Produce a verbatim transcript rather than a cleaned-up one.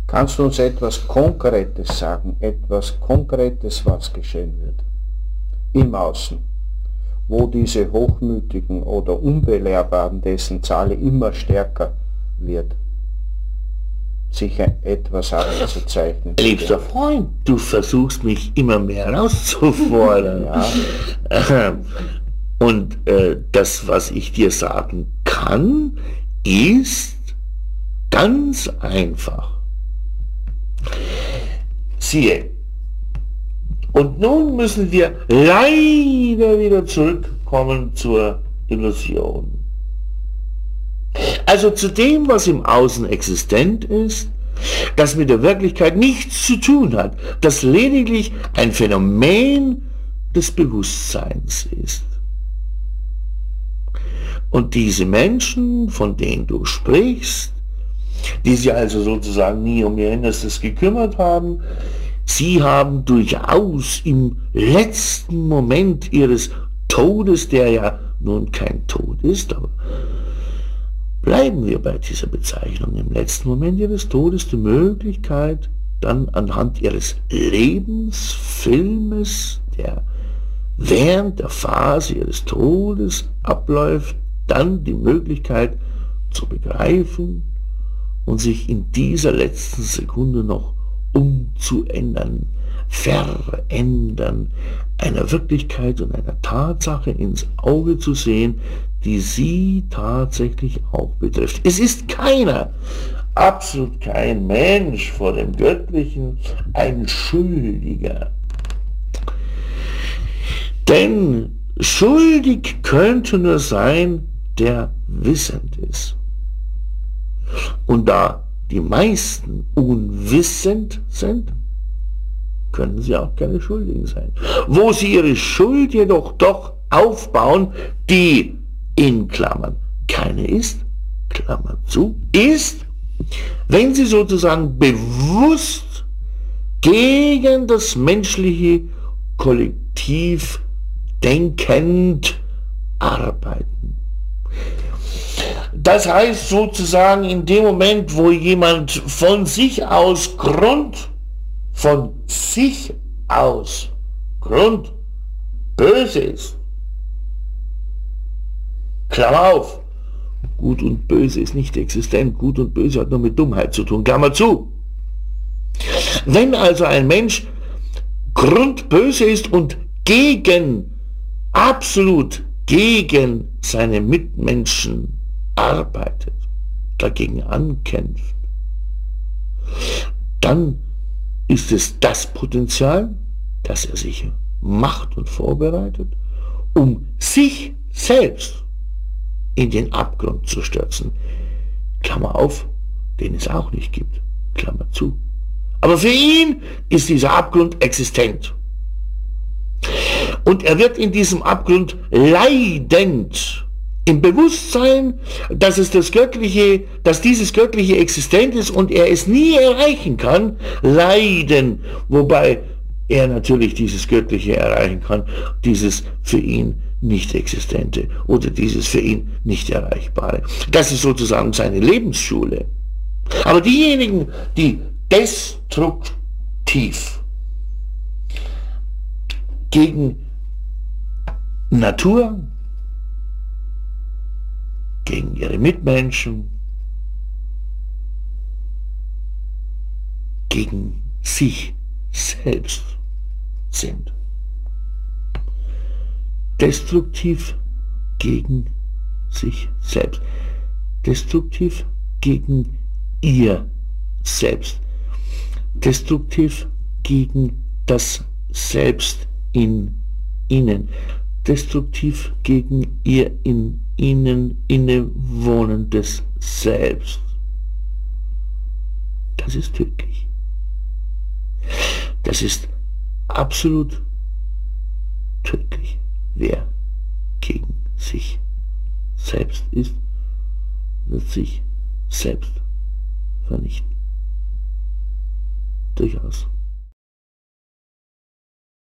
Kannst du uns etwas Konkretes sagen, etwas Konkretes, was geschehen wird im Außen, wo diese Hochmütigen oder Unbelehrbaren, dessen Zahl immer stärker wird, sich etwas abzuzeichnen? Liebster Freund, du versuchst mich immer mehr herauszufordern. Ja. Und äh, das, was ich dir sagen kann, ist ganz einfach. Siehe, und nun müssen wir leider wieder zurückkommen zur Illusion. Also zu dem, was im Außen existent ist, das mit der Wirklichkeit nichts zu tun hat, das lediglich ein Phänomen des Bewusstseins ist. Und diese Menschen, von denen du sprichst, die sich also sozusagen nie um ihr Innerstes gekümmert haben, sie haben durchaus im letzten Moment ihres Todes, der ja nun kein Tod ist, aber bleiben wir bei dieser Bezeichnung, im letzten Moment ihres Todes die Möglichkeit, dann anhand ihres Lebensfilmes, der während der Phase ihres Todes abläuft, dann die Möglichkeit zu begreifen und sich in dieser letzten Sekunde noch umzuändern, verändern, einer Wirklichkeit und einer Tatsache ins Auge zu sehen, die sie tatsächlich auch betrifft. Es ist keiner, absolut kein Mensch vor dem Göttlichen ein Schuldiger. Denn schuldig könnte nur sein, der wissend ist. Und da die meisten unwissend sind, können sie auch keine Schuldigen sein. Wo sie ihre Schuld jedoch doch aufbauen, die in Klammern keine ist, Klammer zu, ist, wenn sie sozusagen bewusst gegen das menschliche Kollektiv denkend arbeiten. Das heißt sozusagen in dem Moment, wo jemand von sich aus Grund, von sich aus Grund böse ist. Klammer auf, Gut und Böse ist nicht existent, Gut und Böse hat nur mit Dummheit zu tun, Klammer zu. Wenn also ein Mensch grundböse ist und gegen, absolut gegen seine Mitmenschen arbeitet, dagegen ankämpft, dann ist es das Potenzial, das er sich macht und vorbereitet, um sich selbst in den Abgrund zu stürzen. Klammer auf, den es auch nicht gibt, Klammer zu. Aber für ihn ist dieser Abgrund existent. Und er wird in diesem Abgrund leidend, im Bewusstsein, dass es das Göttliche, dass dieses Göttliche existent ist und er es nie erreichen kann, leiden, wobei er natürlich dieses Göttliche erreichen kann, dieses für ihn nicht Existente oder dieses für ihn nicht Erreichbare. Das ist sozusagen seine Lebensschule. Aber diejenigen, die destruktiv gegen Natur, gegen ihre Mitmenschen, gegen sich selbst sind. Destruktiv gegen sich selbst. Destruktiv gegen ihr Selbst. Destruktiv gegen das Selbst in ihnen. Destruktiv gegen ihr in ihnen innewohnendes Selbst. Das ist tödlich. Das ist absolut tödlich. Wer gegen sich selbst ist, wird sich selbst vernichten. Durchaus.